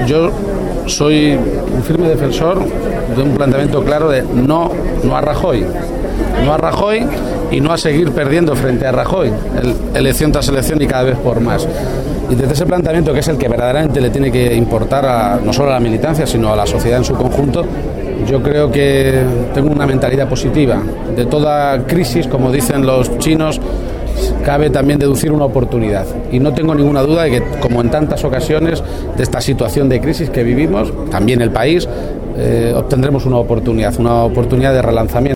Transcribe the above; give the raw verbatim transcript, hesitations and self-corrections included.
yo soy un firme defensor de un planteamiento claro de no, no a Rajoy, no a Rajoy y no a seguir perdiendo frente a Rajoy, el, elección tras elección y cada vez por más. Y desde ese planteamiento, que es el que verdaderamente le tiene que importar a, no solo a la militancia, sino a la sociedad en su conjunto, yo creo que tengo una mentalidad positiva. De toda crisis, como dicen los chinos, cabe también deducir una oportunidad. Y no tengo ninguna duda de que, como en tantas ocasiones de esta situación de crisis que vivimos, también el país, eh, obtendremos una oportunidad, una oportunidad de relanzamiento.